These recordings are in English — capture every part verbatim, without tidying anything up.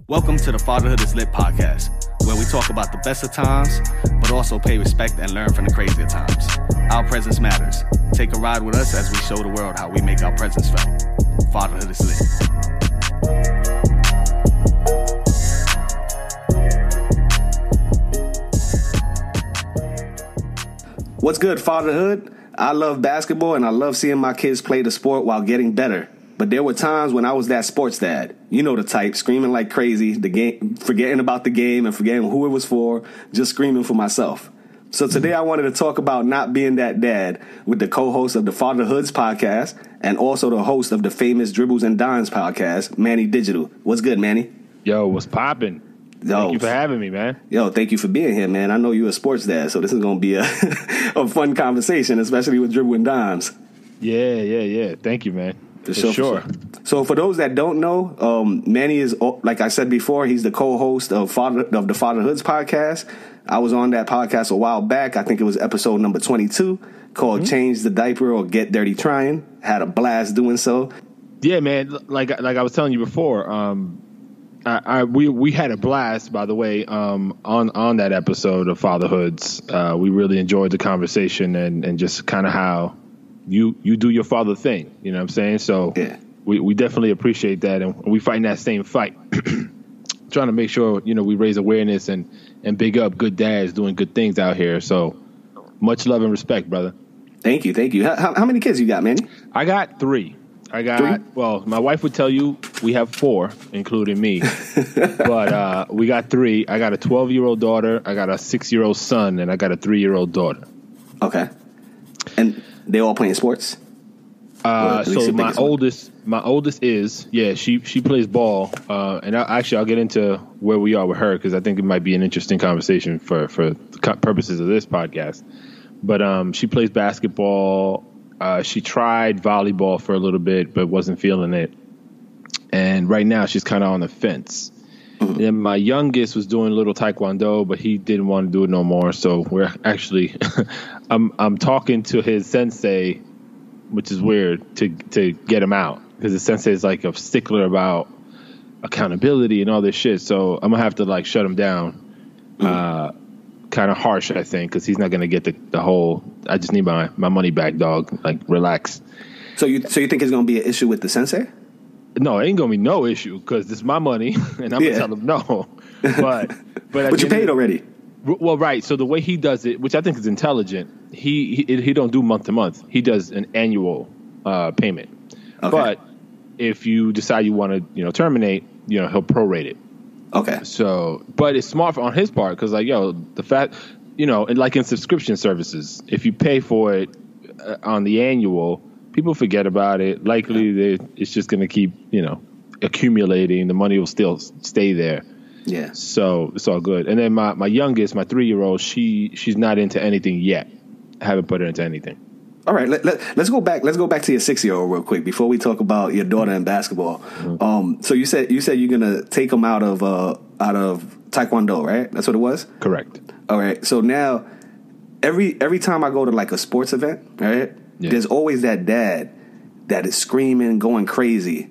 Welcome to the Fatherhood is Lit podcast, where we talk about the best of times, but also pay respect and learn from the crazier times. Our presence matters. Take a ride with us as we show the world how we make our presence felt. Fatherhood is Lit. What's good, Fatherhood? I love basketball and I love seeing my kids play the sport while getting better. But there were times when I was that sports dad. You know the type, screaming like crazy, the game, forgetting about the game and forgetting who it was for, just screaming for myself. So today I wanted to talk about not being that dad with the co-host of the Fatherhoods podcast and also the host of the famous Dribbles and Dimes podcast, Manny Digital. What's good, Manny? Yo, what's poppin'? Thank you for having me, man. Yo, thank you for being here, man. I know you're a sports dad, so this is going to be a, a fun conversation, especially with Dribble and Dimes. Yeah, yeah, yeah. Thank you, man. For sure, sure. For sure. So for those that don't know, um, Manny is, like I said before, he's the co-host of Father of the Fatherhoods podcast. I was on that podcast a while back. I think it was episode number twenty-two called mm-hmm. Change the Diaper or Get Dirty Trying. Had a blast doing so. Yeah, man. Like like I was telling you before, um, I, I we we had a blast, by the way, um, on, on that episode of Fatherhoods. Uh, we really enjoyed the conversation and, and just kind of how you you do your father thing, you know what I'm saying? So yeah. we, we definitely appreciate that, and we fight in that same fight, trying to make sure, you know, we raise awareness and, and big up good dads doing good things out here. So much love and respect, brother. Thank you, thank you. How, how many kids you got, Manny? I got three. I got, three? Well, my wife would tell you we have four, including me, but uh, we got three. I got a twelve-year-old daughter, I got a six-year-old son, and I got a three-year-old daughter. Okay. And they all playing sports? Uh, so my oldest, my oldest is, yeah, she, she plays ball. Uh, and I, actually I'll get into where we are with her, cause I think it might be an interesting conversation for, for the purposes of this podcast. But, um, she plays basketball. Uh, she tried volleyball for a little bit, but wasn't feeling it. And right now she's kind of on the fence. Mm-hmm. And my youngest was doing a little taekwondo, but he didn't want to do it no more. So we're actually, I'm I'm talking to his sensei, which is weird, to to get him out, because the sensei is like a stickler about accountability and all this shit. So I'm gonna have to like shut him down. Mm-hmm. Uh, kind of harsh, I think, because he's not gonna get the, the whole. I just need my, my money back, dog. Like, relax. So you so you think it's gonna be an issue with the sensei? No, it ain't gonna be no issue, because it's my money, and I'm yeah. gonna tell him no. But but, but you paid already. Well, right. So the way he does it, which I think is intelligent, he he, he don't do month to month. He does an annual uh, payment. Okay. But if you decide you want to, you know, terminate, you know, he'll prorate it. Okay. So, but it's smart on his part, because, like, yo, the fact, you know, and like in subscription services, if you pay for it uh, on the annual, people forget about it. Likely, they, it's just going to keep, you know, accumulating. The money will still stay there. Yeah. So it's all good. And then my, my youngest, my three-year-old, she she's not into anything yet. I haven't put her into anything. All right. Let, let, let's go back. Let's go back to your six-year-old real quick before we talk about your daughter and basketball. Mm-hmm. Um. So you said you said you're gonna take them out of uh out of taekwondo, right? That's what it was. Correct. All right. So now, every every time I go to like a sports event, right? Yeah. There's always that dad that is screaming, going crazy,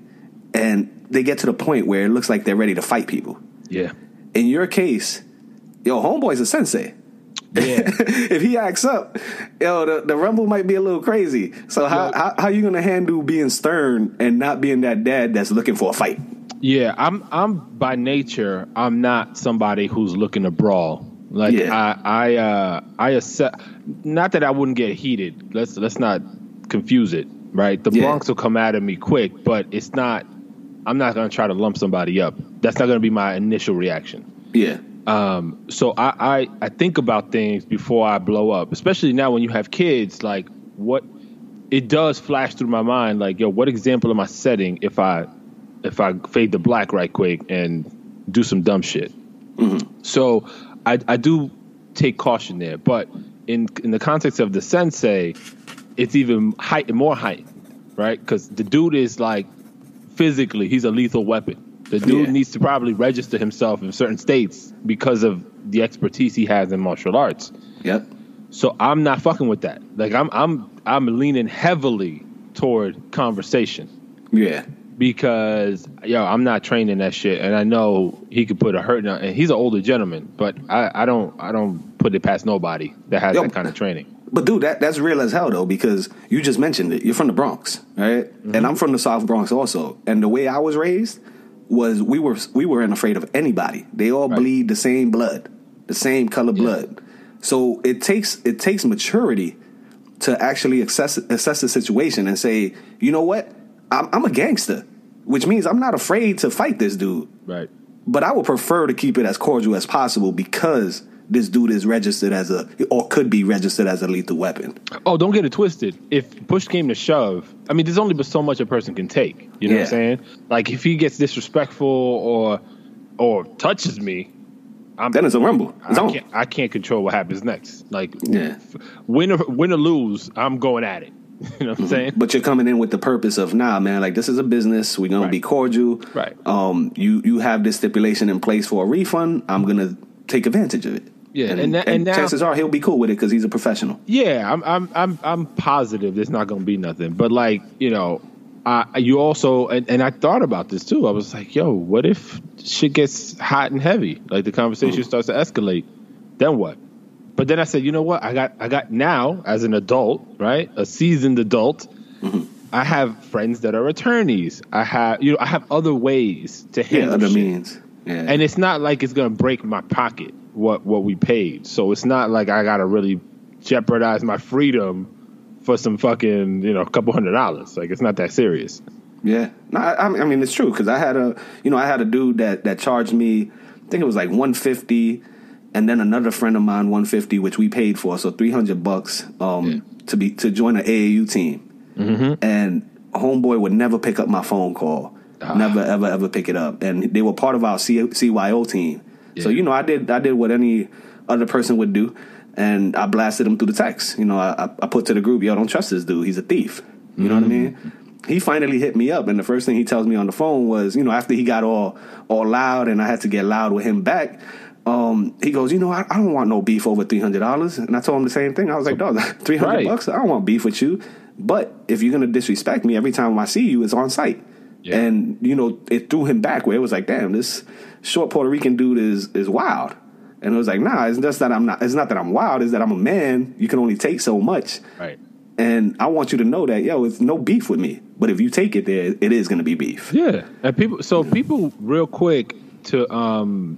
and they get to the point where it looks like they're ready to fight people. Yeah. In your case, yo, homeboy's a sensei. Yeah. If he acts up, yo, the, the rumble might be a little crazy. So how, yeah. how how you gonna handle being stern and not being that dad that's looking for a fight? Yeah, I'm I'm by nature, I'm not somebody who's looking to brawl. Like yeah. I I uh, I accept, not that I wouldn't get heated. Let's let's not confuse it, right? The yeah. Bronx will come out of me quick, but it's not. I'm not going to try to lump somebody up. That's not going to be my initial reaction. Yeah. Um. So I, I I think about things before I blow up, especially now when you have kids. Like, what it does flash through my mind. Like, yo, what example am I setting if I if I fade to black right quick and do some dumb shit? Mm-hmm. So I I do take caution there, but in in the context of the sensei, it's even height more height, right? Because the dude is like. Physically, he's a lethal weapon. The dude yeah. needs to probably register himself in certain states because of the expertise he has in martial arts. Yep. So I'm not fucking with that. Like I'm, I'm, I'm leaning heavily toward conversation. Yeah. because yo, I'm not trained in that shit, and I know he could put a hurt. And he's an older gentleman, but I, I don't I don't put it past nobody that has yo, that kind of training. But dude, that that's real as hell though, because you just mentioned it. You're from the Bronx, right? Mm-hmm. And I'm from the South Bronx also. And the way I was raised was we were we weren't afraid of anybody. They all right. bleed the same blood, the same color yeah. blood. So it takes it takes maturity to actually assess assess the situation and say, you know what, I'm, I'm a gangster, which means I'm not afraid to fight this dude. Right. But I would prefer to keep it as cordial as possible because this dude is registered as a, or could be registered as a lethal weapon. Oh, don't get it twisted. If push came to shove, I mean, there's only but so much a person can take. You know yeah. what I'm saying? Like, if he gets disrespectful or or touches me, I'm, then it's a rumble. It's I, on. can't, I can't control what happens next. Like, yeah. win or win or lose, I'm going at it. You know what I'm mm-hmm. saying? But you're coming in with the purpose of, nah, man, like, this is a business. We're gonna right. be cordial. Right. Um, you you have this stipulation in place for a refund. I'm gonna take advantage of it. Yeah, and, and, that, and, and now, chances are he'll be cool with it because he's a professional. Yeah, I'm I'm I'm I'm positive there's not going to be nothing. But like, you know, I you also and, and I thought about this too. I was like, yo, what if shit gets hot and heavy? Like the conversation mm. starts to escalate. Then what? But then I said, you know what? I got I got now as an adult, right? A seasoned adult. Mm-hmm. I have friends that are attorneys. I have you know I have other ways to handle yeah, other shit. means. Yeah. And it's not like it's going to break my pocket. What what we paid, so it's not like I gotta really jeopardize my freedom for some fucking you know a couple hundred dollars. Like it's not that serious. Yeah, no, I, I mean it's true because I had a you know I had a dude that that charged me, I think it was like one fifty, and then another friend of mine one fifty, which we paid for, so three hundred bucks um yeah. to be to join an A A U team, mm-hmm. and homeboy would never pick up my phone call, ah. never ever ever pick it up, and they were part of our C- CYO team. Yeah. So, you know, I did I did what any other person would do, and I blasted him through the text. You know, I, I put to the group, yo, don't trust this dude. He's a thief. You mm-hmm. know what I mean? He finally hit me up, and the first thing he tells me on the phone was, you know, after he got all all loud and I had to get loud with him back, um, he goes, you know, I, I don't want no beef over three hundred dollars. And I told him the same thing. I was like, dog, three hundred right. bucks? I don't want beef with you. But if you're going to disrespect me every time I see you, it's on site. Yeah. And, you know, it threw him back where it was like, damn, this short Puerto Rican dude is is wild. And it was like, nah, it's just that I'm not, it's not that I'm wild, it's that I'm a man. You can only take so much. Right. And I want you to know that, yo, it's no beef with me. But if you take it there, it is going to be beef. Yeah. And people, so people real quick to, um,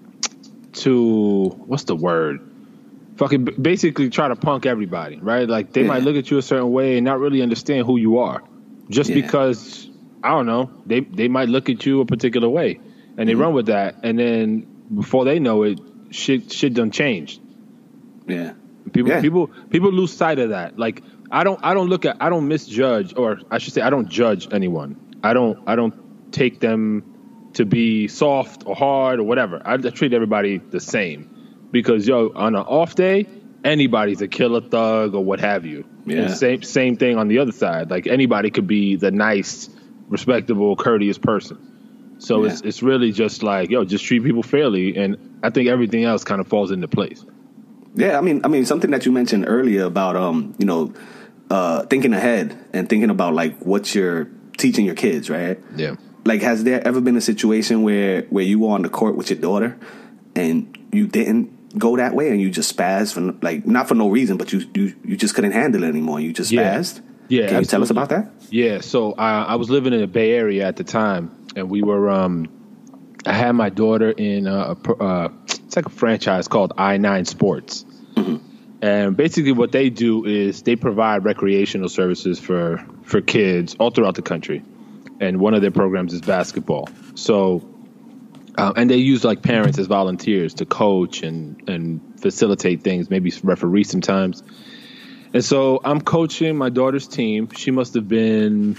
to, what's the word? Fucking basically try to punk everybody, right? Like they yeah. might look at you a certain way and not really understand who you are. Just yeah. because, I don't know, they, they might look at you a particular way. And they mm-hmm. run with that, and then before they know it, shit shit done changed. Yeah, people yeah. people people lose sight of that. Like I don't I don't look at I don't misjudge, or I should say I don't judge anyone. I don't I don't take them to be soft or hard or whatever. I, I treat everybody the same because yo on an off day, anybody's a killer thug or what have you. Yeah, and same same thing on the other side. Like anybody could be the nice, respectable, courteous person. So yeah. it's it's really just like, yo, just treat people fairly, and I think everything else kind of falls into place. Yeah, I mean, I mean, something that you mentioned earlier about, um, you know, uh, thinking ahead and thinking about like what you're teaching your kids, right? Yeah. Like, has there ever been a situation where where you were on the court with your daughter and you didn't go that way and you just spazzed for like not for no reason, but you you, you just couldn't handle it anymore? You just yeah. spazzed. Yeah. Can you absolutely. tell us about that? Yeah. So I, I was living in the Bay Area at the time. And we were, um, I had my daughter in a, uh, it's like a franchise called I nine Sports. Mm-hmm. And basically what they do is they provide recreational services for, for kids all throughout the country. And one of their programs is basketball. So, uh, and they use like parents as volunteers to coach and, and facilitate things, maybe referee sometimes. And so I'm coaching my daughter's team. She must have been...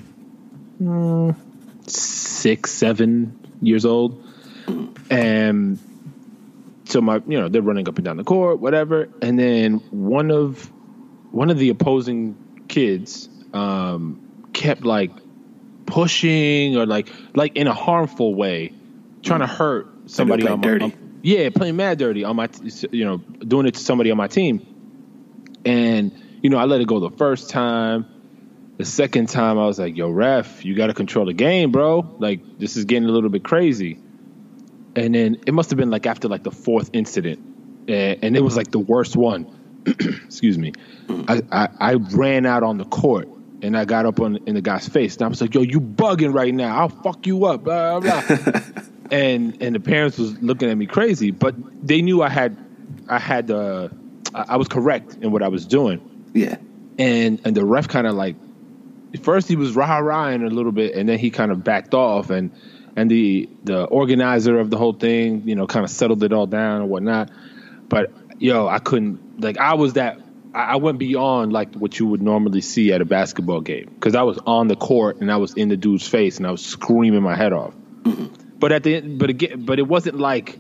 Mm, six, seven years old. And so my, you know, they're running up and down the court, whatever. And then one of, one of the opposing kids, um, kept like pushing or like, like in a harmful way, trying to hurt somebody on my, dirty. On, yeah, playing mad dirty on my, you know, doing it to somebody on my team. And, you know, I let it go the first time. The second time, I was like, yo, ref, you got to control the game, bro. Like, this is getting a little bit crazy. And then it must have been like after like the fourth incident, and, and it was like the worst one. Excuse me. I, I, I ran out on the court, and I got up on in the guy's face, and I was like, yo, you bugging right now. I'll fuck you up. Blah, blah, blah. and and the parents was looking at me crazy, but they knew I had I had uh, I was correct in what I was doing. Yeah. And and the ref kind of like, first he was rah-rahing a little bit, and then he kind of backed off, and and the the organizer of the whole thing, you know, kind of settled it all down and whatnot. But yo, I couldn't, like, I was that, I went beyond like what you would normally see at a basketball game, because I was on the court and I was in the dude's face and I was screaming my head off. Mm-hmm. But at the end, but again, but it wasn't like,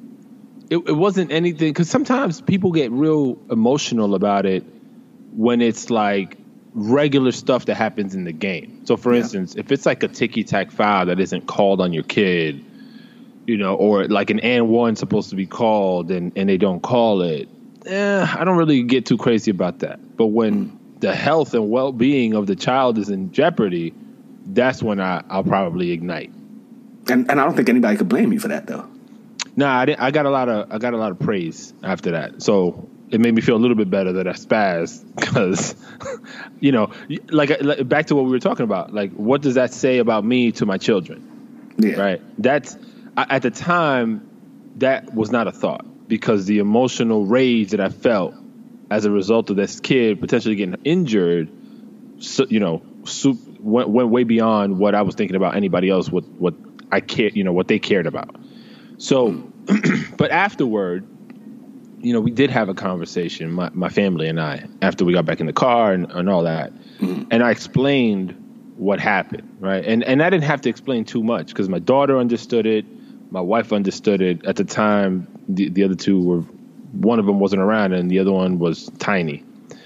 it, it wasn't anything, because sometimes people get real emotional about it when it's like regular stuff that happens in the game. So for yeah. instance, if it's like a ticky-tack foul that isn't called on your kid, you know, or like an and one supposed to be called and, and they don't call it, eh, I don't really get too crazy about that. But when mm. the health and well-being of the child is in jeopardy, that's when I, I'll probably ignite. And and I don't think anybody could blame you for that, though. Nah, I, didn't, I got a lot of I got a lot of praise after that. So it made me feel a little bit better that I spazzed, because, you know, like, like back to what we were talking about. Like, what does that say about me to my children? Yeah. Right. That's, at the time, that was not a thought, because the emotional rage that I felt as a result of this kid potentially getting injured, so, you know, soup, went, went way beyond what I was thinking about anybody else, what, what I cared, you know, what they cared about. So, but afterward, you know, we did have a conversation, my, my family and I, after we got back in the car and, and all that. Mm-hmm. And I explained what happened, right? And and I didn't have to explain too much, because my daughter understood it. My wife understood it. At the time, the, the other two were, one of them wasn't around and the other one was tiny.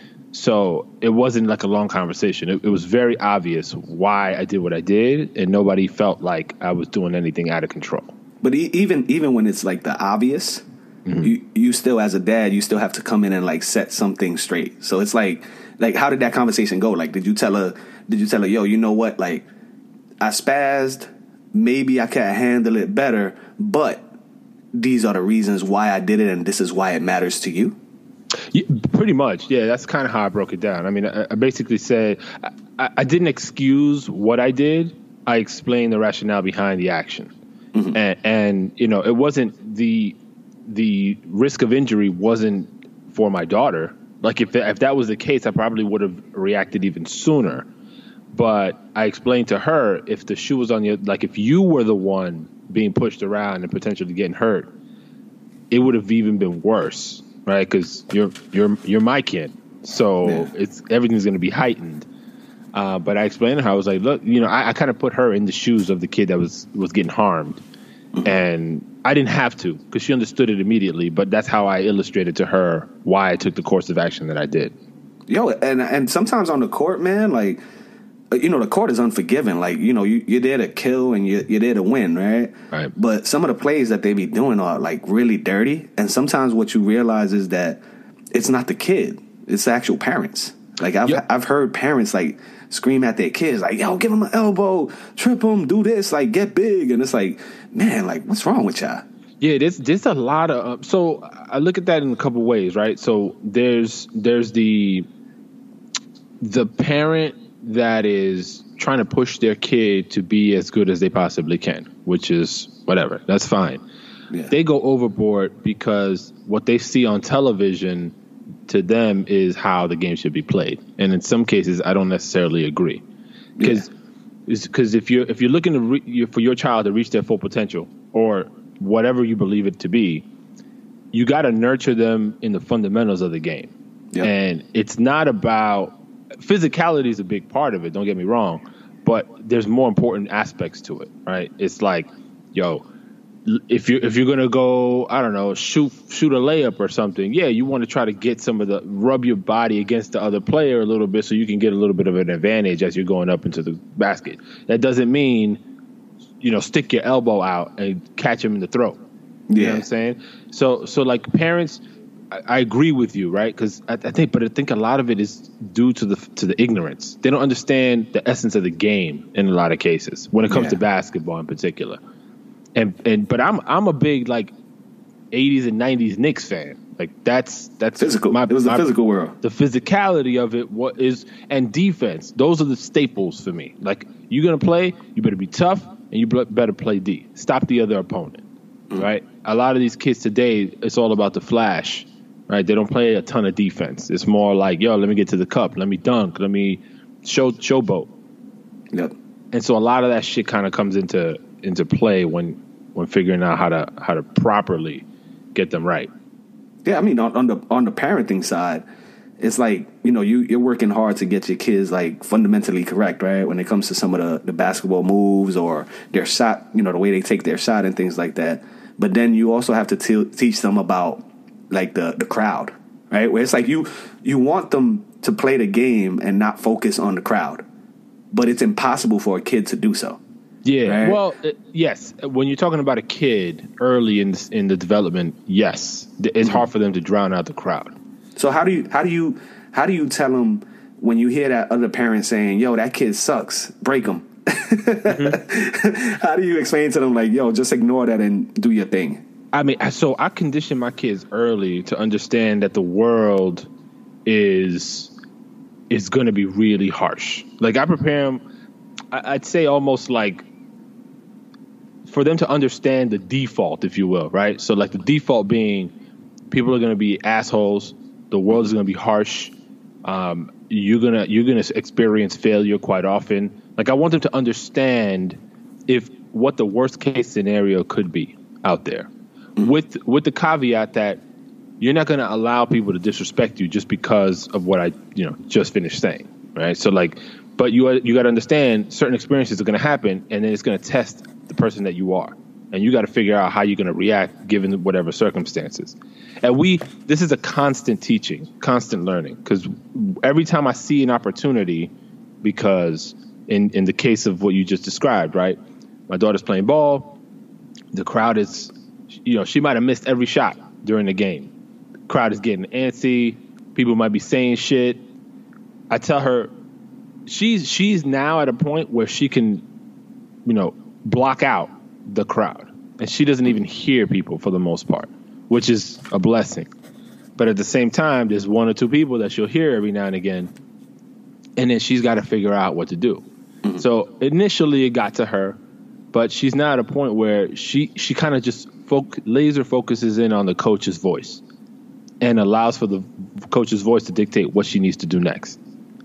So it wasn't like a long conversation. It, it was very obvious why I did what I did, and nobody felt like I was doing anything out of control. But e- even even when it's like the obvious, mm-hmm. you you still, as a dad, you still have to come in and like set something straight. So it's like, like how did that conversation go? Like, did you tell her, did you tell her, yo, you know what? Like, I spazzed. Maybe I can handle it better, but these are the reasons why I did it, and this is why it matters to you. Yeah, pretty much. Yeah, that's kind of how I broke it down. I mean, I, I basically said I, I didn't excuse what I did. I explained the rationale behind the action. Mm-hmm. And, and, you know, it wasn't the the risk of injury wasn't for my daughter. Like, if if that was the case, I probably would have reacted even sooner. But I explained to her, if the shoe was on you, like if you were the one being pushed around and potentially getting hurt, it would have even been worse, right? Because you're you're you're my kid, so yeah. it's everything's going to be heightened. Uh, but I explained to her, I was like, look, you know, I, I kind of put her in the shoes of the kid that was was getting harmed, mm-hmm. and I didn't have to, because she understood it immediately. But that's how I illustrated to her why I took the course of action that I did. Yo, and and sometimes on the court, man, like, you know, the court is unforgiving. Like, you know, you, you're there to kill and you're, you're there to win, right? Right. But some of the plays that they be doing are, like, really dirty. And sometimes what you realize is that it's not the kid. It's the actual parents. Like, I've yep. I've heard parents, like, scream at their kids, like, yo, give him an elbow, trip him, do this, like, get big. And it's like, man, like, what's wrong with y'all? Yeah, there's, there's a lot of... Uh, so I look at that in a couple ways, right? So there's there's the the parent that is trying to push their kid to be as good as they possibly can, which is whatever. That's fine. Yeah. They go overboard because what they see on television to them is how the game should be played. And in some cases, I don't necessarily agree. Because because yeah. if you're if you're looking to re- for your child to reach their full potential, or whatever you believe it to be, you got to nurture them in the fundamentals of the game. Yep. And it's not about... physicality is a big part of it, don't get me wrong, but there's more important aspects to it, right? It's like, yo, if you if you're gonna go, I don't know, shoot shoot a layup or something, yeah, you want to try to get some of the rub your body against the other player a little bit so you can get a little bit of an advantage as you're going up into the basket. That doesn't mean, you know, stick your elbow out and catch him in the throat. You yeah. know what I'm saying? So so like parents, I, I agree with you, right? Because I, I think, but I think a lot of it is due to the to the ignorance. They don't understand the essence of the game in a lot of cases when it comes yeah. to basketball in particular. And and but I'm I'm a big like eighties and nineties Knicks fan. Like that's that's physical. My, it was the my, physical world. The physicality of it what is and defense. Those are the staples for me. Like you're gonna play, you better be tough, and you better play D. Stop the other opponent. Mm. Right. A lot of these kids today, it's all about the flash. Right. They don't play a ton of defense. It's more like, yo, let me get to the cup, let me dunk, let me show showboat. Yep. And so a lot of that shit kind of comes into into play when when figuring out how to how to properly get them right. Yeah, I mean, on, on the on the parenting side, it's like, you know, you, you're working hard to get your kids, like, fundamentally correct, right? When it comes to some of the, the basketball moves or their shot, you know, the way they take their shot and things like that. But then you also have to te- teach them about, like, the, the crowd, right? Where it's like you you want them to play the game and not focus on the crowd. But it's impossible for a kid to do so. Yeah, right? Well, uh, yes. When you're talking about a kid early in in the development, yes, it's mm-hmm. hard for them to drown out the crowd. So how do you how do you how do you tell them when you hear that other parent saying, "Yo, that kid sucks, break him"? Mm-hmm. How do you explain to them like, "Yo, just ignore that and do your thing"? I mean, so I condition my kids early to understand that the world is is going to be really harsh. Like I prepare them. I'd say almost like for them to understand the default, if you will, right? So like the default being people are going to be assholes. The world is going to be harsh. Um, you're going to you're going to experience failure quite often. Like I want them to understand if what the worst case scenario could be out there with with the caveat that you're not going to allow people to disrespect you just because of what I, you know, just finished saying. Right. So like but you you got to understand certain experiences are going to happen and then it's going to test the person that you are. And you got to figure out how you're going to react given whatever circumstances. And we, this is a constant teaching, constant learning, because every time I see an opportunity, because in, in the case of what you just described, right, my daughter's playing ball, the crowd is, you know, she might have missed every shot during the game. The crowd is getting antsy. People might be saying shit. I tell her she's she's now at a point where she can, you know, block out the crowd, and she doesn't even hear people for the most part, which is a blessing. But at the same time, there's one or two people that she'll hear every now and again, and then she's got to figure out what to do. Mm-hmm. So initially it got to her, but she's now at a point where she she kind of just folk, laser focuses in on the coach's voice and allows for the coach's voice to dictate what she needs to do next.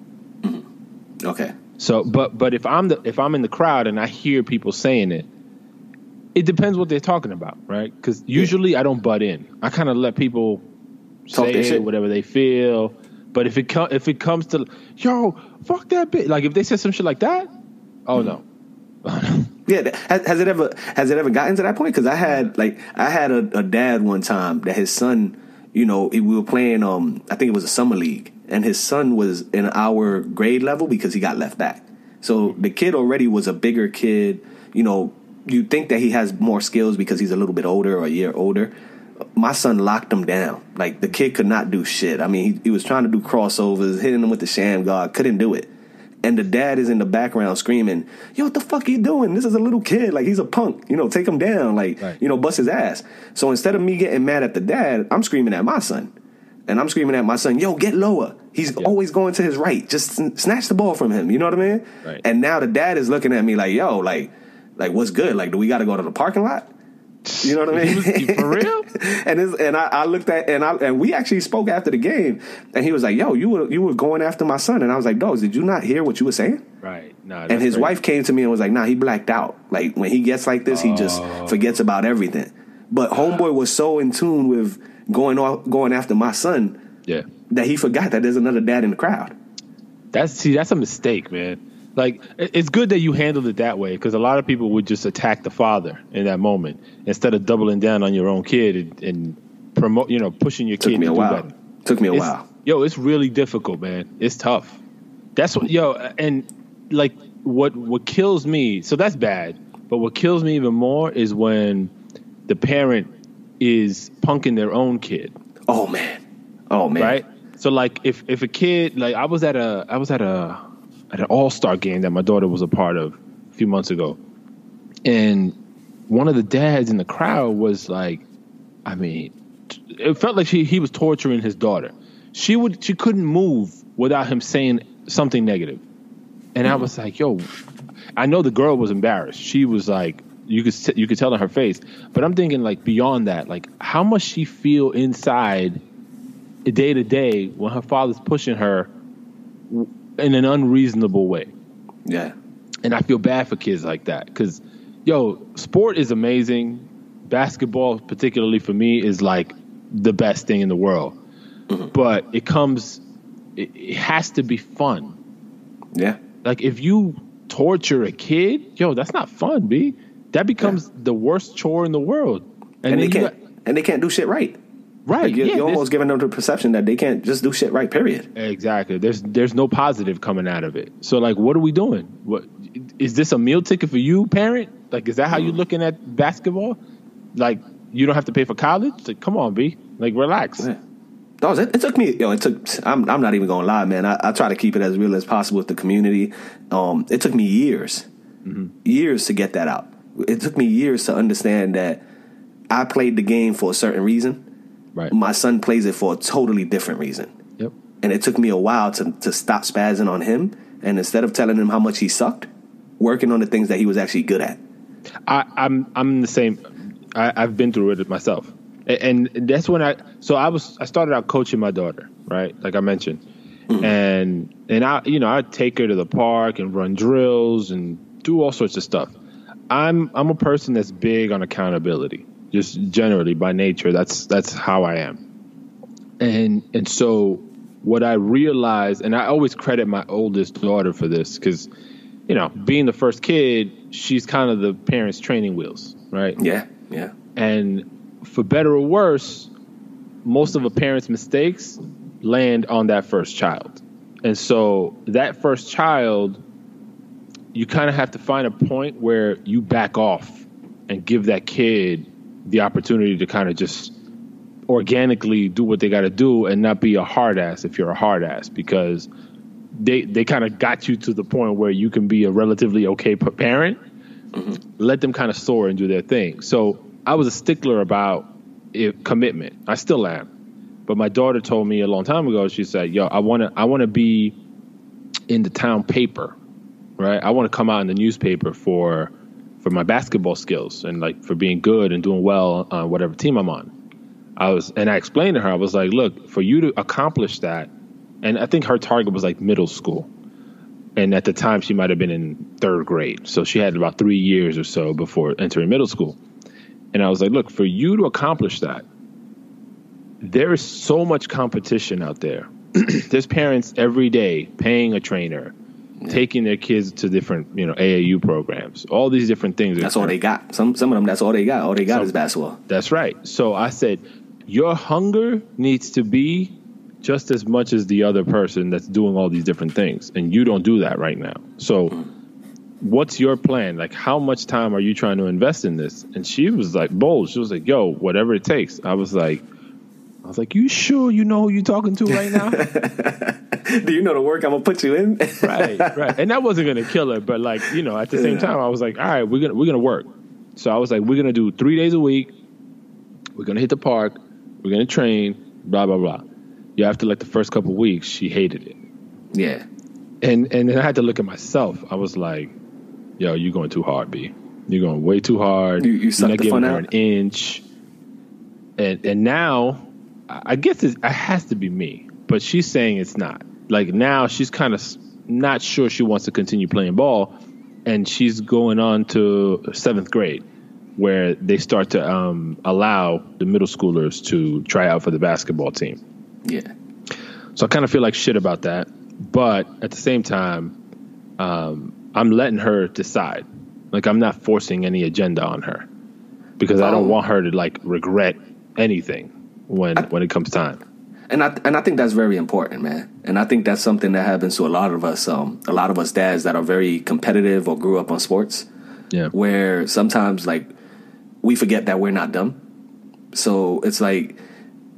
Mm-hmm. Okay. So, but but if I'm the if I'm in the crowd and I hear people saying it, it depends what they're talking about, right? Because usually yeah. I don't butt in. I kind of let people Talk say whatever they feel. But if it com- if it comes to, yo, fuck that bitch, like if they said some shit like that, oh mm-hmm. no. Yeah, has, has it ever has it ever gotten to that point? Because I had like I had a, a dad one time that his son, you know, we were playing. Um, I think it was a summer league, and his son was in our grade level because he got left back. So the kid already was a bigger kid. You know, you think that he has more skills because he's a little bit older or a year older. My son locked him down. Like the kid could not do shit. I mean, he, he was trying to do crossovers, hitting him with the sham guard, couldn't do it. And the dad is in the background screaming, "Yo, what the fuck are you doing? This is a little kid. Like, he's a punk. You know, take him down. Like, right. you know, bust his ass." So instead of me getting mad at the dad, I'm screaming at my son. And I'm screaming at my son, "Yo, get lower. He's yeah. always going to his right. Just snatch the ball from him." You know what I mean? Right. And now the dad is looking at me like, "Yo, like, like what's good? Like, do we got to go to the parking lot?" You know what I mean? For real? and it's, and I, I looked at and I and we actually spoke after the game, and he was like, "Yo, you were you were going after my son," and I was like, "Dogs, did you not hear what you were saying?" Right. No. And his crazy. wife came to me and was like, "Nah, he blacked out. Like when he gets like this, oh. he just forgets about everything." But homeboy was so in tune with going off, going after my son, yeah, that he forgot that there's another dad in the crowd. That's see, that's a mistake, man. Like, it's good that you handled it that way, because a lot of people would just attack the father in that moment instead of doubling down on your own kid and, and promote, you know, pushing your Took kid me to a do while. better. Took me a it's, while. Yo, it's really difficult, man. It's tough. That's what, yo, and like what what kills me. So that's bad. But what kills me even more is when the parent is punking their own kid. Oh man. Oh man. Right? So like if if a kid, like I was at a I was at a at an all-star game that my daughter was a part of a few months ago. And one of the dads in the crowd was like, I mean, it felt like he, he was torturing his daughter. She would she couldn't move without him saying something negative. And mm-hmm. I was like, yo, I know the girl was embarrassed. She was like, you could you could tell in her face. But I'm thinking like beyond that, like how must she feel inside day to day when her father's pushing her in an unreasonable way? Yeah. And I feel bad for kids like that because, yo, sport is amazing. Basketball, particularly for me, is like the best thing in the world. Mm-hmm. But it comes, it, it has to be fun. Yeah. Like if you torture a kid, yo, that's not fun, B. That becomes yeah. the worst chore in the world. And, and they can't got, and they can't do shit right. Right. Like you're, yeah, you're almost giving them the perception that they can't just do shit right, period. Exactly. There's there's no positive coming out of it. So like what are we doing? What is this a meal ticket for you, parent? Like is that how mm. you're looking at basketball? Like you don't have to pay for college? Like come on, B. Like relax. Yeah. No, it, it took me, yo, it took, I'm, I'm not even going to lie, man. I, I try to keep it as real as possible with the community. Um, it took me years, mm-hmm. years to get that out. It took me years to understand that I played the game for a certain reason. Right. My son plays it for a totally different reason. Yep. And it took me a while to, to stop spazzing on him. And instead of telling him how much he sucked, working on the things that he was actually good at. I, I'm, I'm the same. I, I've been through it myself. And that's when I, so I was, I started out coaching my daughter, right? Like I mentioned. Mm-hmm. And, and I, you know, I'd take her to the park and run drills and do all sorts of stuff. I'm, I'm a person that's big on accountability, just generally by nature. That's, that's how I am. And, and so what I realized, and I always credit my oldest daughter for this, because, you know, being the first kid, she's kind of the parents' training wheels, right? Yeah. Yeah. And, for better or worse, most of a parent's mistakes land on that first child. And so that first child, you kind of have to find a point where you back off and give that kid the opportunity to kind of just organically do what they got to do and not be a hard ass if you're a hard ass, because they, they kind of got you to the point where you can be a relatively okay parent. Mm-hmm. Let them kind of soar and do their thing. So I was a stickler about it, commitment. I still am. But my daughter told me a long time ago, she said, yo, I want to I want to be in the town paper, right? I want to come out in the newspaper for for my basketball skills and like for being good and doing well on whatever team I'm on. I was, and I explained to her, I was like, look, for you to accomplish that, and I think her target was like middle school. And at the time she might have been in third grade. So she had about three years or so before entering middle school. And I was like, look, for you to accomplish that, there is so much competition out there. There's parents every day paying a trainer, yeah. taking their kids to different, you know, A A U programs, all these different things. That's all they got. Some some of them, that's all they got. All they got so, is basketball. That's right. So I said, your hunger needs to be just as much as the other person that's doing all these different things. And you don't do that right now. So mm. what's your plan? Like, how much time are you trying to invest in this? And she was like, bold. She was like, yo, whatever it takes. I was like, I was like, you sure you know who you're talking to right now? Do you know the work I'm going to put you in? Right, right. And that wasn't going to kill her. But like, you know, at the same time, I was like, all right, we're going to, we're going to work. So I was like, we're going to do three days a week. We're going to hit the park. We're going to train, blah, blah, blah. Yeah, after like the first couple of weeks, she hated it. Yeah. And, and then I had to look at myself. I was like, yo, you're going too hard, B. You're going way too hard. You, you You're not the giving fun her out? an inch. And and now, I guess it has to be me. But she's saying it's not. Like now, she's kind of not sure she wants to continue playing ball. And she's going on to seventh grade, where they start to um, allow the middle schoolers to try out for the basketball team. Yeah. So I kind of feel like shit about that. But at the same time, um, I'm letting her decide. Like, I'm not forcing any agenda on her because I don't um, want her to like regret anything when I, when it comes time. And I and I think that's very important, man. And I think that's something that happens to a lot of us. Um, a lot of us dads that are very competitive or grew up on sports. Yeah. Where sometimes like we forget that we're not dumb. So it's like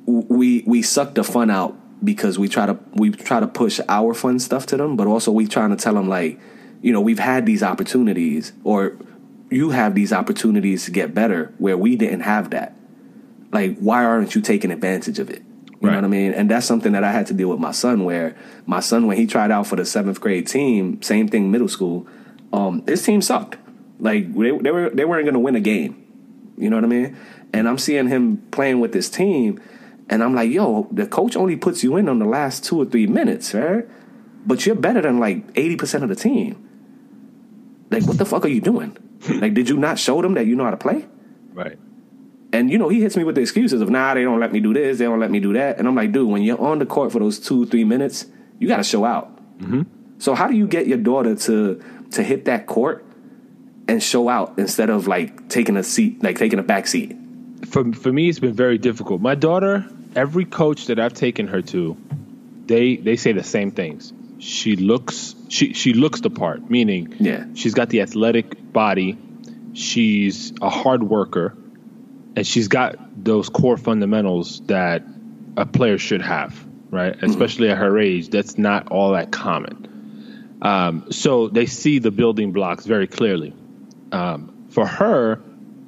we we suck the fun out because we try to we try to push our fun stuff to them, but also we trying to tell them like, you know, we've had these opportunities, or you have these opportunities to get better where we didn't have that. Like, why aren't you taking advantage of it? You right. know what I mean? And that's something that I had to deal with my son, where my son, when he tried out for the seventh grade team, same thing, middle school, um, his team sucked. Like, they, they were they weren't going to win a game. You know what I mean? And I'm seeing him playing with this team, and I'm like, yo, the coach only puts you in on the last two or three minutes, right? But you're better than like eighty percent of the team. Like, what the fuck are you doing? Like, did you not show them that you know how to play? Right. And, you know, he hits me with the excuses of, nah, they don't let me do this, they don't let me do that. And I'm like, dude, when you're on the court for those two, three minutes, you got to show out. Mm-hmm. So how do you get your daughter to to hit that court and show out instead of, like, taking a seat, like taking a back seat? For, for me, it's been very difficult. My daughter, every coach that I've taken her to, they they say the same things. She looks she she looks the part, meaning yeah. she's got the athletic body, she's a hard worker, and she's got those core fundamentals that a player should have, right? Mm-hmm. Especially at her age, that's not all that common. Um, so they see the building blocks very clearly. Um, for her,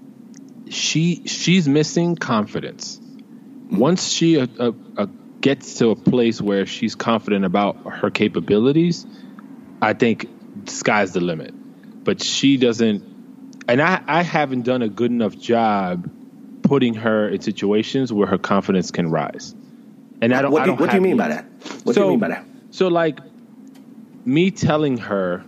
she she's missing confidence. Once she uh, uh, uh, gets to a place where she's confident about her capabilities, I think the sky's the limit. But she doesn't, and I, I haven't done a good enough job putting her in situations where her confidence can rise. And I don't. What I do, don't what do you mean yet. by that? What so, do you mean by that? So, like, me telling her,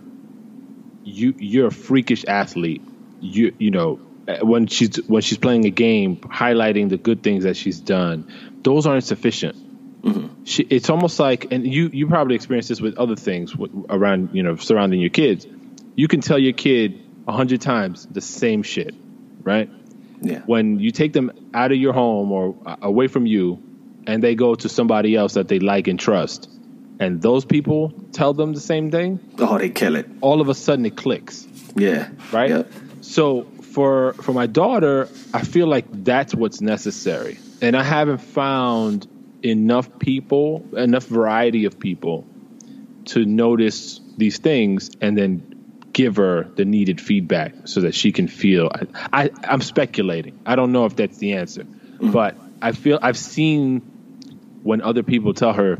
you you're a freakish athlete. You you know. When she's when she's playing a game, highlighting the good things that she's done, those aren't sufficient. Mm-hmm. She, it's almost like, and you you probably experienced this with other things with, around, you know, surrounding your kids. You can tell your kid a hundred times the same shit, right? Yeah. When you take them out of your home or away from you, and they go to somebody else that they like and trust, and those people tell them the same thing, oh, they kill it. All of a sudden, it clicks. Yeah. Right. Yep. So. For for my daughter, I feel like that's what's necessary. And I haven't found enough people, enough variety of people to notice these things and then give her the needed feedback so that she can feel. I, I, I'm speculating. I don't know if that's the answer. Mm-hmm. But I feel I've seen when other people tell her,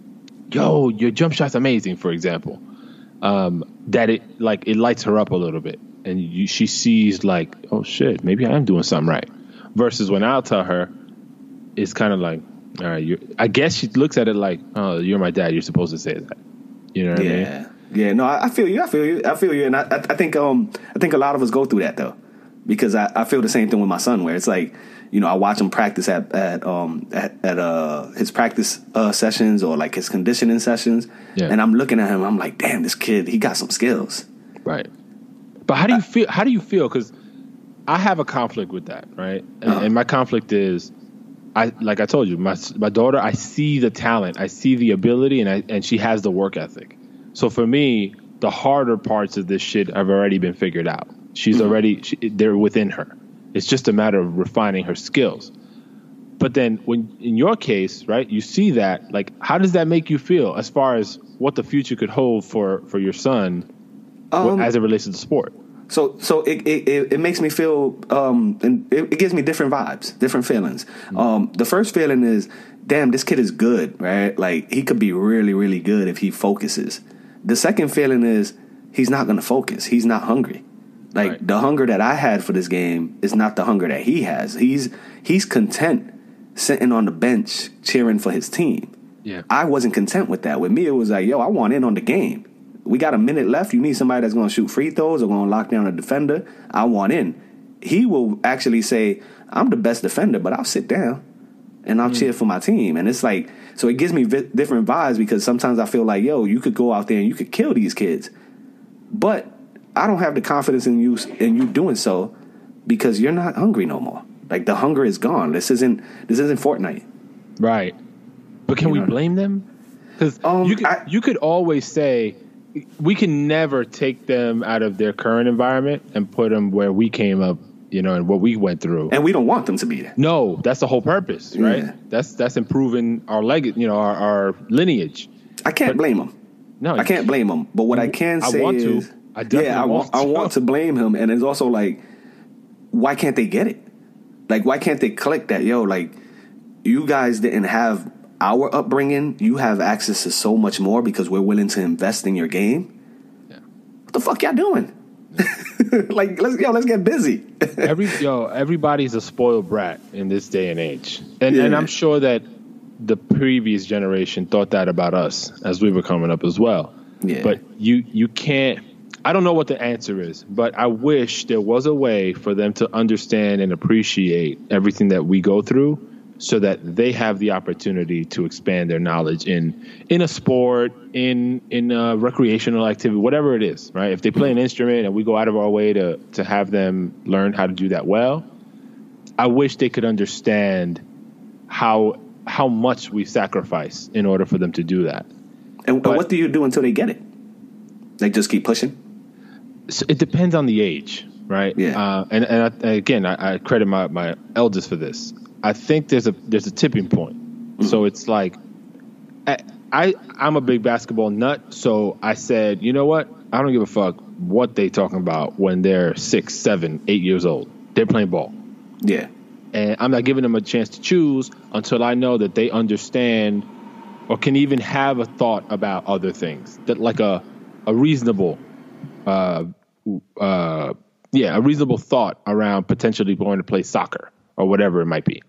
yo, your jump shot's amazing, for example, um, that it like it lights her up a little bit. And you, she sees like, oh shit, maybe I am doing something right. Versus when I'll tell her, it's kind of like, all right, you're, I guess she looks at it like, oh, you're my dad, you're supposed to say that. You know what yeah. I mean? Yeah, no, I, I feel you, I feel you, I feel you, and I, I think, um, I think a lot of us go through that though, because I, I feel the same thing with my son, where it's like, you know, I watch him practice at at um at, at uh his practice uh, sessions or like his conditioning sessions, yeah. and I'm looking at him, I'm like, damn, this kid, he got some skills, right. But how do you feel? How do you feel? Because I have a conflict with that, right? And, uh-huh. and my conflict is, I like I told you, my my daughter. I see the talent, I see the ability, and I, and she has the work ethic. So for me, the harder parts of this shit have already been figured out. She's mm-hmm. already she, they're within her. It's just a matter of refining her skills. But then, when in your case, right, you see that. Like, how does that make you feel as far as what the future could hold for for your son? Um, as it relates to the sport. So so it it, it makes me feel, um, and it, it gives me different vibes, different feelings. Mm-hmm. Um, the first feeling is, damn, this kid is good, right? Like, he could be really, really good if he focuses. The second feeling is, he's not going to focus. He's not hungry. Like, right. The hunger that I had for this game is not the hunger that he has. He's he's content sitting on the bench cheering for his team. Yeah, I wasn't content with that. With me, it was like, yo, I want in on the game. We got a minute left. You need somebody that's going to shoot free throws or going to lock down a defender. I want in. He will actually say, I'm the best defender, but I'll sit down and I'll mm. cheer for my team. And it's like, so it gives me vi- different vibes, because sometimes I feel like, yo, you could go out there and you could kill these kids. But I don't have the confidence in you in you doing so, because you're not hungry no more. Like, the hunger is gone. This isn't this isn't Fortnite. Right. But can you we know? blame them? Because um, you, you could always say, we can never take them out of their current environment and put them where we came up you know, and what we went through. And we don't want them to be there. No, that's the whole purpose, right? Yeah. That's that's improving our leg, you know, our, our lineage. I can't but, blame him. No, I can't blame him. But what I can say I want is, to. I yeah, I want, I want to blame him. And it's also like, why can't they get it? Like, why can't they click that? Yo, like, you guys didn't have our upbringing. You have access to so much more because we're willing to invest in your game. Yeah. What the fuck y'all doing? Yeah. Like, let's yo, let's get busy. Every yo, everybody's a spoiled brat in this day and age, and yeah. and I'm sure that the previous generation thought that about us as we were coming up as well. Yeah. But you you can't. I don't know what the answer is, but I wish there was a way for them to understand and appreciate everything that we go through, so that they have the opportunity to expand their knowledge in in a sport, in in a recreational activity, whatever it is, right? If they play an instrument and we go out of our way to to have them learn how to do that well, I wish they could understand how how much we sacrifice in order for them to do that. And but, what do you do until they get it? They just keep pushing? So it depends on the age, right? Yeah. Uh, and and I, again, I, I credit my, my eldest for this. I think there's a there's a tipping point. Mm-hmm. So it's like, I, I I'm a big basketball nut. So I said, you know what? I don't give a fuck what they talking about when they're six, seven, eight years old. They're playing ball. Yeah. And I'm not giving them a chance to choose until I know that they understand or can even have a thought about other things, that like a a reasonable, uh, uh, yeah, a reasonable thought around potentially going to play soccer or whatever it might be.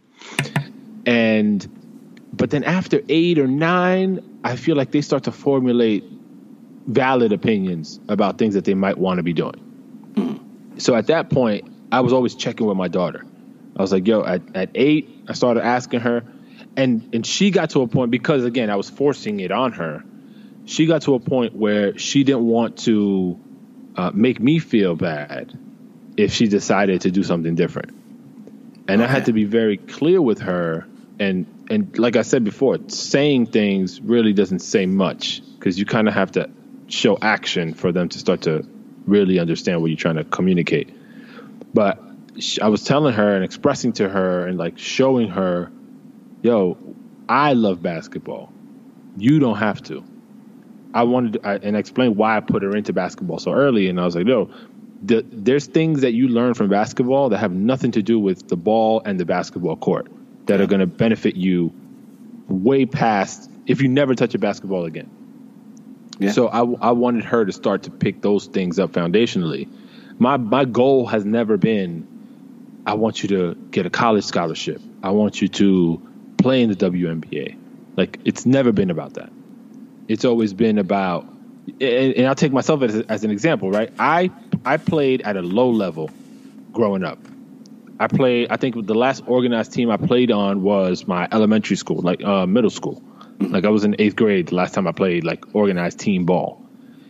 And but then after eight or nine, I feel like they start to formulate valid opinions about things that they might want to be doing. Mm. So at that point, I was always checking with my daughter. I was like, yo, at, at eight, I started asking her, and and she got to a point, because again, I was forcing it on her. She got to a point where she didn't want to uh, make me feel bad if she decided to do something different. And okay. I had to be very clear with her. And, and like I said before, saying things really doesn't say much, because you kind of have to show action for them to start to really understand what you're trying to communicate. But I was telling her and expressing to her and like showing her, yo, I love basketball. You don't have to. I wanted to, I, and explain why I put her into basketball so early. And I was like, yo, the, there's things that you learn from basketball that have nothing to do with the ball and the basketball court that yeah. are going to benefit you way past if you never touch a basketball again. Yeah. So I, I wanted her to start to pick those things up foundationally. My my goal has never been, I want you to get a college scholarship. I want you to play in the W N B A. Like, it's never been about that. It's always been about, and, and I'll take myself as, as an example, right? I I played at a low level growing up. I played, I think the last organized team I played on was my elementary school, like uh, middle school. Like I was in eighth grade the last time I played like organized team ball.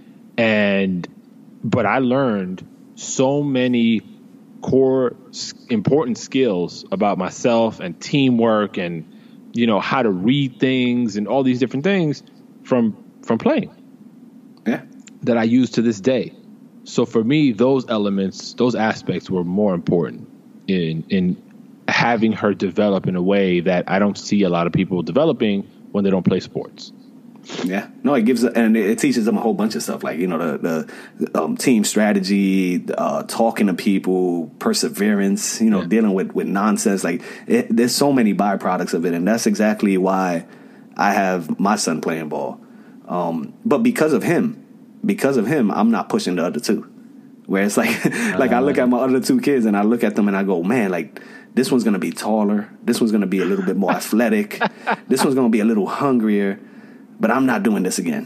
And, but I learned so many core important skills about myself and teamwork and, you know, how to read things and all these different things from from playing. Yeah. That I use to this day. So for me, those elements, those aspects were more important in in having her develop in a way that I don't see a lot of people developing when they don't play sports. Yeah, no, it gives, and it teaches them a whole bunch of stuff, like, you know, the, the um, team strategy, uh, talking to people, perseverance, you know, yeah. dealing with, with nonsense. Like, it, there's so many byproducts of it, and that's exactly why I have my son playing ball. Um, but because of him, because of him, I'm not pushing the other two. Where it's like, like uh, I look at my other two kids and I look at them and I go, man, like, this one's going to be taller. This one's going to be a little bit more athletic. This one's going to be a little hungrier. But I'm not doing this again.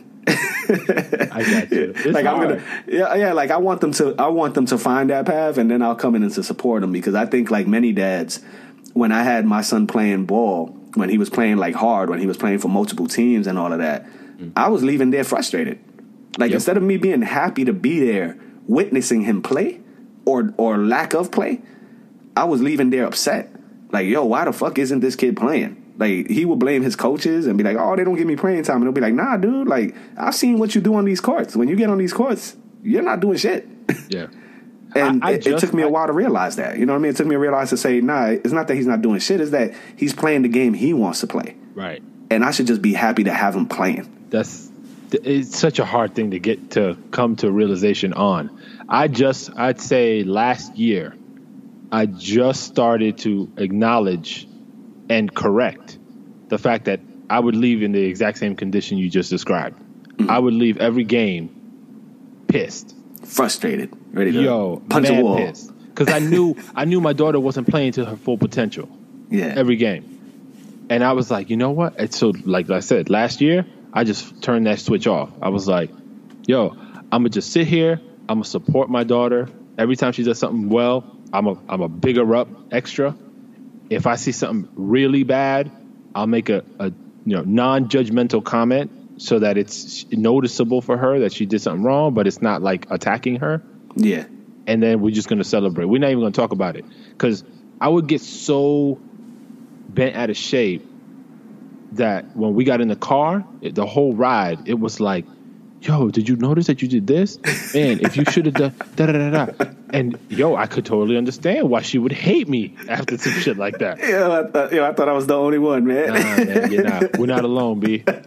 I got you. It's like hard. I'm gonna, yeah, yeah. Like I want them to, I want them to find that path, and then I'll come in and to support them, because I think, like many dads, when I had my son playing ball, when he was playing like hard, when he was playing for multiple teams and all of that, mm. I was leaving there frustrated. Like yep. instead of me being happy to be there, witnessing him play, or or lack of play, I was leaving there upset. Like, yo, why the fuck isn't this kid playing? Like, he would blame his coaches and be like, oh, they don't give me playing time. And they'll be like, nah, dude, like, I've seen what you do on these courts. When you get on these courts, you're not doing shit. Yeah. And I, I it, just, it took me a while to realize that. You know what I mean? It took me to realize to say, nah, it's not that he's not doing shit. It's that he's playing the game he wants to play. Right. And I should just be happy to have him playing. That's it's such a hard thing to get to come to a realization on. I just, I'd say last year, I just started to acknowledge and correct the fact that I would leave in the exact same condition you just described. Mm-hmm. I would leave every game pissed, frustrated, ready to Yo, punch a wall. Because I knew I knew my daughter wasn't playing to her full potential. Yeah, every game. And I was like, you know what? It's so, like I said, last year, I just turned that switch off. I was like, yo, I'm going to just sit here. I'm going to support my daughter. Every time she does something well, I'm a, I'm a bigger up extra. If I see something really bad, I'll make a, a you know non-judgmental comment so that it's noticeable for her that she did something wrong, but it's not like attacking her. Yeah. And then we're just going to celebrate. We're not even going to talk about it. Because I would get so bent out of shape that when we got in the car, it, the whole ride, it was like, yo, did you notice that you did this? Man, if you should have done da da da da. And yo, I could totally understand why she would hate me after some shit like that. Yeah, I thought, yo, I thought I was the only one, man. Nah, man, you're not. We're not alone, B. Yo,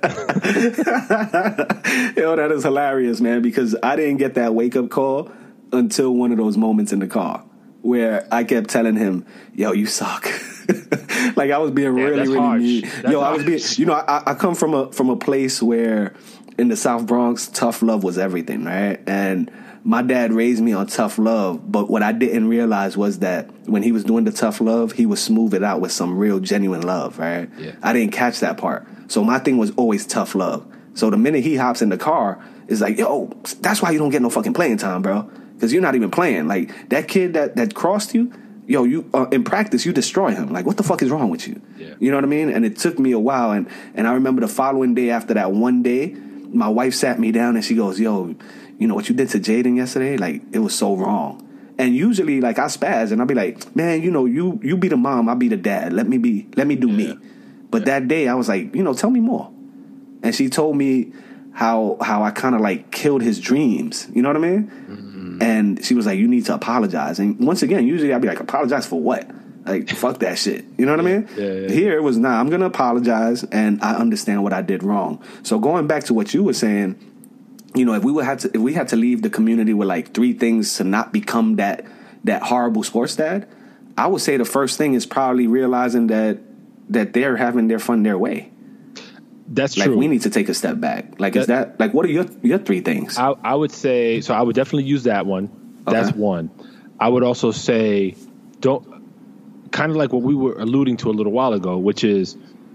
that is hilarious, man, because I didn't get that wake up call until one of those moments in the car where I kept telling him, yo, you suck. Like I was being yeah, really, really harsh. mean. That's Yo, I harsh. was being, you know, I, I come from a from a place where in the South Bronx, tough love was everything, right? And my dad raised me on tough love, but what I didn't realize was that when he was doing the tough love, he would smooth it out with some real genuine love, right? Yeah. I didn't catch that part. So my thing was always tough love. So the minute he hops in the car, it's like, yo, that's why you don't get no fucking playing time, bro. Because you're not even playing. Like, that kid that, that crossed you, yo, you uh, in practice, you destroy him. Like, what the fuck is wrong with you? Yeah. You know what I mean? And it took me a while. And, and I remember the following day after that one day, my wife sat me down and she goes, yo, you know what you did to Jaden yesterday? Like, it was so wrong. And usually, like, I spaz and I'll be like, man, you know, you you be the mom, I'll be the dad. Let me be, let me do yeah. me. But yeah. that day I was like, you know, tell me more. And she told me how how I kind of like killed his dreams. You know what I mean? Mm-hmm. And she was like, you need to apologize. And once again, usually I'd be like, apologize for what? Like, fuck that shit. You know what yeah. I mean? Yeah, yeah, yeah. Here it was, nah, I'm going to apologize and I understand what I did wrong. So going back to what you were saying, you know, if we would have to, if we had to leave the community with like three things to not become that that horrible sports dad, I would say the first thing is probably realizing that that they're having their fun their way. That's like, true. We need to take a step back. Like, that, is that like what are your your three things? I, I would say so. I would definitely use that one. That's okay. one. I would also say don't kind of like what we were alluding to a little while ago, which is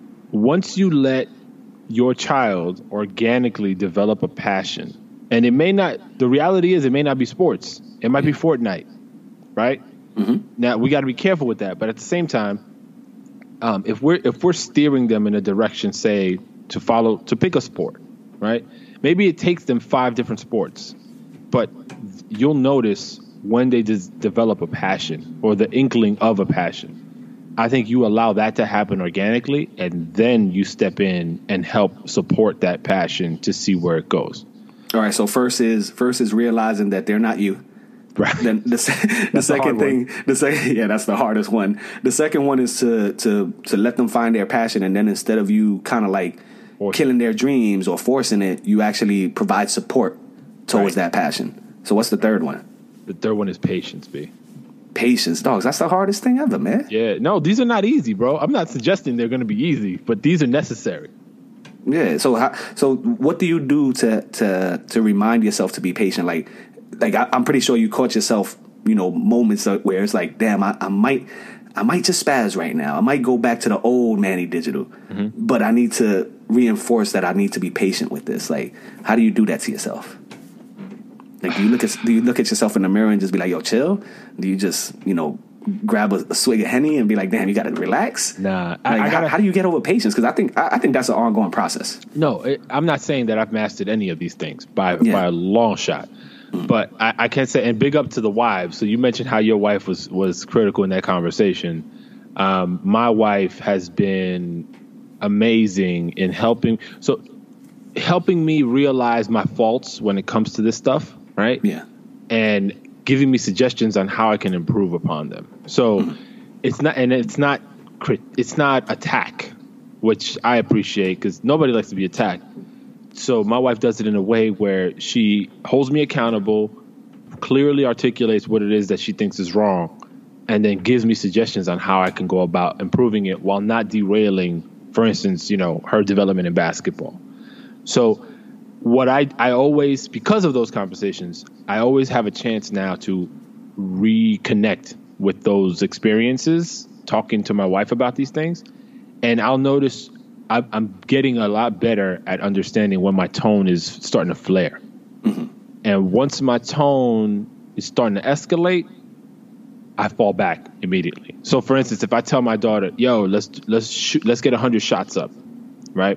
once you let your child organically develop a passion, and it may not, the reality is it may not be sports. It might be Fortnite, right? Mm-hmm. Now we got to be careful with that. But at the same time, um, if we're, if we're steering them in a direction, say to follow, to pick a sport, right? Maybe it takes them five different sports, but you'll notice when they just develop a passion or the inkling of a passion. I think you allow that to happen organically, and then you step in and help support that passion to see where it goes. All right. So first is first is realizing that they're not you. Right. Then the, the second the thing, one. the second, yeah, that's the hardest one. The second one is to to to let them find their passion, and then instead of you kind of like Force killing it. their dreams or forcing it, you actually provide support towards right. that passion. So what's the third one? The third one is patience, B. Patience, dogs. That's the hardest thing ever, man. Yeah. No, these are not easy, bro. I'm not suggesting they're going to be easy, but these are necessary. Yeah. So, how, so what do you do to to to remind yourself to be patient? Like, like I, I'm pretty sure you caught yourself, you know, moments where it's like, damn, I, I might, I might just spaz right now. I might go back to the old Manny Digital, mm-hmm. but I need to reinforce that I need to be patient with this. Like, how do you do that to yourself? Like, do you look at do you look at yourself in the mirror and just be like, yo, chill? Do you just, you know, grab a, a swig of Henny and be like, damn, you got to relax? Nah. Like, I, I gotta, how, how do you get over patience? Because I think I, I think that's an ongoing process. No, it, I'm not saying that I've mastered any of these things by yeah. by a long shot. Mm-hmm. But I, I can say, and big up to the wives. So you mentioned how your wife was, was critical in that conversation. Um, my wife has been amazing in helping. So helping me realize my faults when it comes to this stuff. Right. Yeah. And giving me suggestions on how I can improve upon them. So mm-hmm. it's not, and it's not, it's not attack, which I appreciate because nobody likes to be attacked. So my wife does it in a way where she holds me accountable, clearly articulates what it is that she thinks is wrong, and then gives me suggestions on how I can go about improving it while not derailing, for instance, you know, her development in basketball. So what I, I always, because of those conversations, I always have a chance now to reconnect with those experiences, talking to my wife about these things. And I'll notice I, I'm getting a lot better at understanding when my tone is starting to flare. Mm-hmm. And once my tone is starting to escalate, I fall back immediately. So, for instance, if I tell my daughter, "Yo, let's let's shoot, let's get a hundred shots up," right?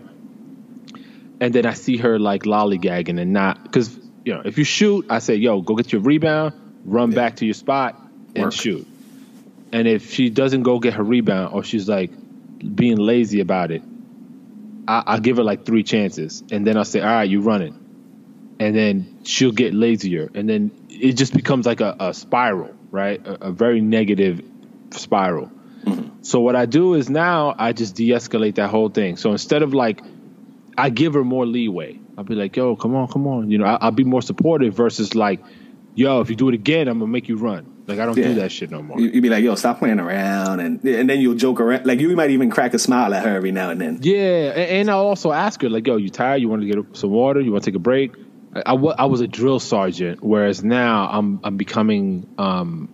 And then I see her like lollygagging and not, because you know, if you shoot, I say, "Yo, go get your rebound, run yeah. back to your spot, and Work. shoot." And if she doesn't go get her rebound, or she's like being lazy about it, I, I'll give her like three chances, and then I'll say, "All right, you run it," and then she'll get lazier, and then it just becomes like a, a spiral. Right? A, a very negative spiral. Mm-hmm. So what I do is now I just de-escalate that whole thing. So instead of like, I give her more leeway. I'll be like, "Yo, come on, come on." You know, I, I'll be more supportive versus like, "Yo, if you do it again, I'm going to make you run." Like, I don't yeah. do that shit no more. You, you'd be like, "Yo, stop playing around." And and then you'll joke around. Like, you might even crack a smile at her every now and then. Yeah. And, and I'll also ask her, like, "Yo, you tired? You want to get some water? You want to take a break?" I, I, I was a drill sergeant, whereas now I'm I'm becoming um,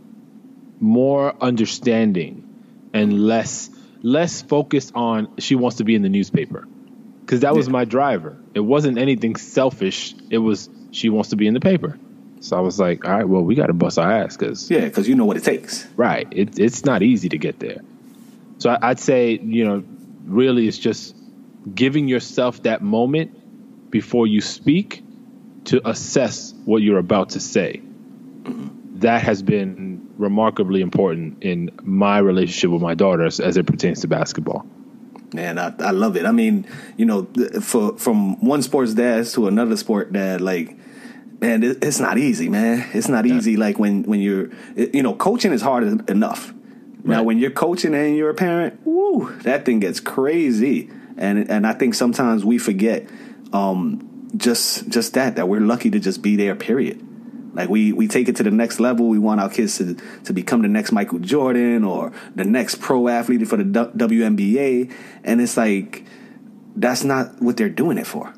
more understanding and less less focused on she wants to be in the newspaper, because that was yeah. my driver. It wasn't anything selfish. It was she wants to be in the paper. So I was like, all right, well, we got to bust our ass because yeah, because you know what it takes. Right. It, it's not easy to get there. So I, I'd say, you know, really it's just giving yourself that moment before you speak to assess what you're about to say. Mm-hmm. That has been remarkably important in my relationship with my daughter as, as it pertains to basketball. Man, I, I love it. I mean, you know, for from one sports dad to another sport dad, like, man, it, it's not easy, man. It's not easy. Yeah. Like when, when you're, you know, coaching is hard enough. Right. Now, when you're coaching and you're a parent, woo, that thing gets crazy. And and I think sometimes we forget um, just just that, that we're lucky to just be there, period. Like we, we take it to the next level. We want our kids to, to become the next Michael Jordan or the next pro athlete for the W N B A. And it's like, that's not what they're doing it for.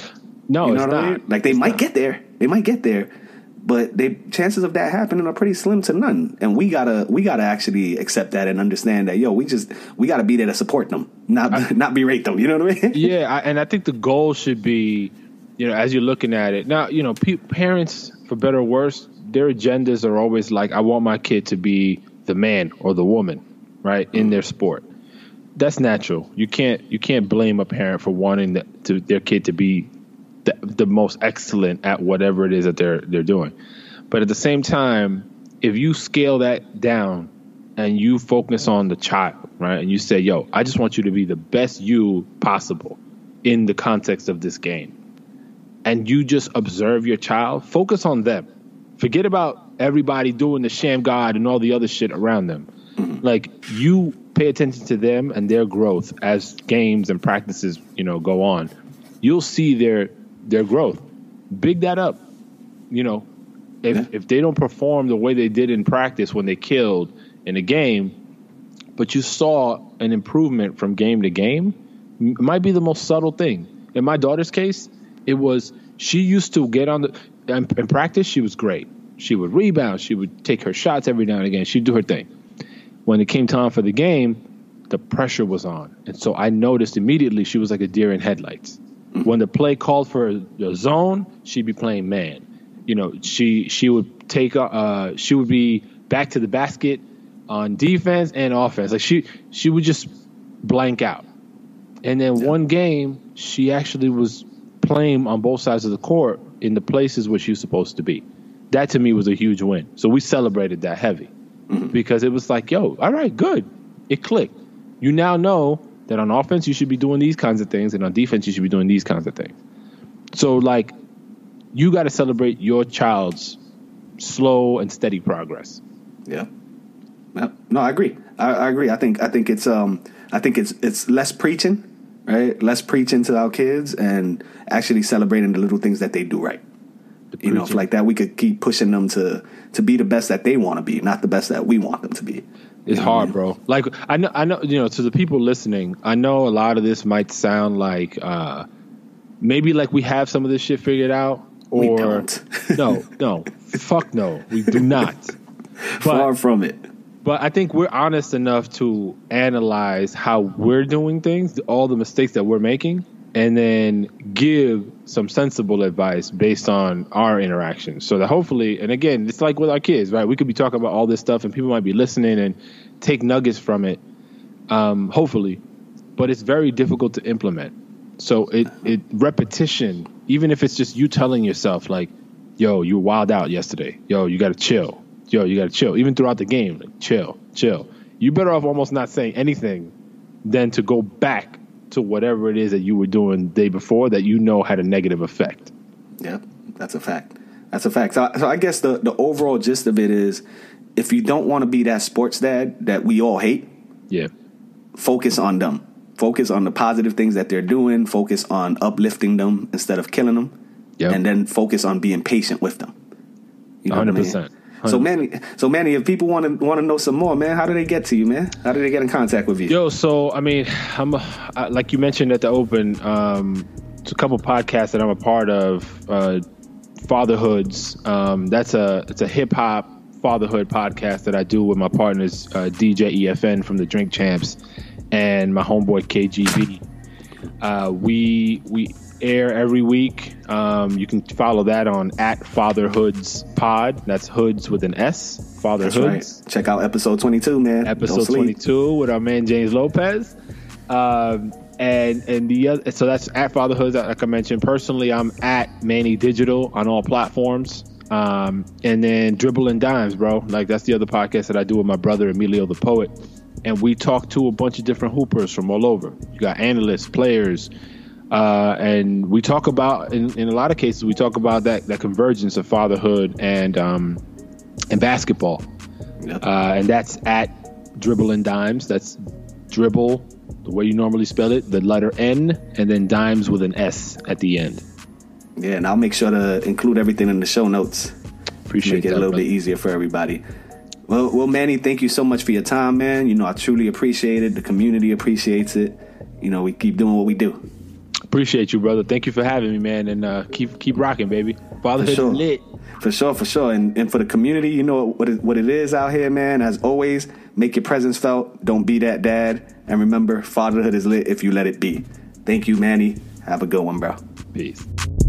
No, you know it's not. I mean? Like they it's might not. get there. They might get there. But they chances of that happening are pretty slim to none. And we gotta we gotta actually accept that and understand that, yo, we just we gotta be there to support them, not I, not berate them. You know what I mean? Yeah, I, and I think the goal should be, you know, as you're looking at it now, you know, pe- parents, for better or worse, their agendas are always like, I want my kid to be the man or the woman, right, in mm-hmm. their sport. That's natural. You can't you can't blame a parent for wanting the, to, their kid to be the, the most excellent at whatever it is that they're they're doing. But at the same time, if you scale that down and you focus on the child, right, and you say, yo, I just want you to be the best you possible in the context of this game, and you just observe your child, focus on them. Forget about everybody doing the sham god and all the other shit around them. Mm-hmm. Like, you pay attention to them and their growth as games and practices, you know, go on. You'll see their their growth. Big that up. You know, if yeah. if they don't perform the way they did in practice when they killed in a game, but you saw an improvement from game to game, it might be the most subtle thing. In my daughter's case, it was she used to get on the in, in practice. She was great. She would rebound. She would take her shots every now and again. She'd do her thing. When it came time for the game, the pressure was on, and so I noticed immediately she was like a deer in headlights. Mm-hmm. When the play called for a zone, she'd be playing man. You know, she she would take uh she would be back to the basket on defense and offense. Like she she would just blank out. And then yeah. one game, she actually was playing on both sides of the court in the places where she was supposed to be. That to me was a huge win. So we celebrated that heavy mm-hmm. because it was like, yo, all right, good. It clicked. You now know that on offense you should be doing these kinds of things, and on defense you should be doing these kinds of things. So, like, you got to celebrate your child's slow and steady progress. Yeah. yeah. No, I agree. I, I agree. I think I think it's um I think it's it's less preaching, right? Less preaching to our kids and actually celebrating the little things that they do right. You know, if like that, we could keep pushing them to to be the best that they want to be, not the best that we want them to be. It's you know hard, what I mean? bro. Like I know, I know. You know, to the people listening, I know a lot of this might sound like uh, maybe like we have some of this shit figured out, or we don't. no, no, fuck no, we do not. But, Far from it. But I think we're honest enough to analyze how we're doing things, all the mistakes that we're making, and then give some sensible advice based on our interactions. So that hopefully, and again, it's like with our kids, right? We could be talking about all this stuff and people might be listening and take nuggets from it, um, hopefully. But it's very difficult to implement. So it, it repetition, even if it's just you telling yourself like, yo, you were wild out yesterday. Yo, you got to chill. Yo, you got to chill. Even throughout the game, like chill, chill. You're better off almost not saying anything than to go back to whatever it is that you were doing the day before that you know had a negative effect. Yeah, that's a fact. That's a fact. So, so I guess the, the overall gist of it is, if you don't want to be that sports dad that we all hate, yeah, focus on them. Focus on the positive things that they're doing. Focus on uplifting them instead of killing them. Yep. And then focus on being patient with them. You know one hundred percent. So Manny, so Manny, if people want to want to know some more, man, how do they get to you, man? How do they get in contact with you? Yo, so I mean, I'm a, like you mentioned at the open, um, it's a couple podcasts that I'm a part of. Uh, Fatherhoods, um, that's a it's a hip hop fatherhood podcast that I do with my partners, uh, D J E F N from the Drink Champs and my homeboy K G B. Uh, we we. air every week. Um, you can follow that on at Fatherhoods Pod. That's Hoods with an S. Fatherhoods. Right. Check out episode twenty-two, man. Episode twenty-two with our man James Lopez. Um, and and the other, so that's at Fatherhoods. Like I mentioned, personally, I'm at Manny Digital on all platforms. Um, and then Dribble and Dimes, bro. Like that's the other podcast that I do with my brother Emilio the Poet. And we talk to a bunch of different hoopers from all over. You got analysts, players. Uh, and we talk about, in, in a lot of cases, we talk about that, that convergence of fatherhood and um, and basketball. Yep. Uh, and that's at Dribble and Dimes. That's dribble, the way you normally spell it, the letter N, and then dimes with an S at the end. Yeah, and I'll make sure to include everything in the show notes. Appreciate Make it that, a little brother. bit easier for everybody. Well, well, Manny, thank you so much for your time, man. You know, I truly appreciate it. The community appreciates it. You know, we keep doing what we do. Appreciate you, brother. Thank you for having me, man, and uh, keep keep rocking, baby. Fatherhood sure. is lit. For sure, for sure. And and for the community, you know what it, what it is out here, man. As always, make your presence felt. Don't be that dad. And remember, fatherhood is lit if you let it be. Thank you, Manny. Have a good one, bro. Peace.